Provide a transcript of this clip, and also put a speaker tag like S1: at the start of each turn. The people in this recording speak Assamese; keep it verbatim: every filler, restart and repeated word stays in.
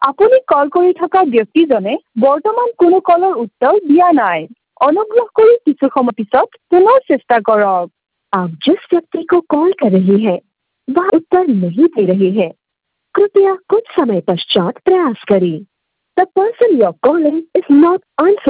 S1: আপুনি কল কৰি থকা ব্যক্তিজনে বৰ্তমান কোনো কলৰ উত্তৰ দিয়া নাই। অনুগ্ৰহ কৰি কিছু সময় পিছত পুনৰ চেষ্টা কৰক। आप जिस व्यक्ति को कॉल कर रहे हैं वह उत्तर नहीं दे रहे हैं। कृपया कुछ समय पश्चात प्रयास करें। The person you are calling is not answering.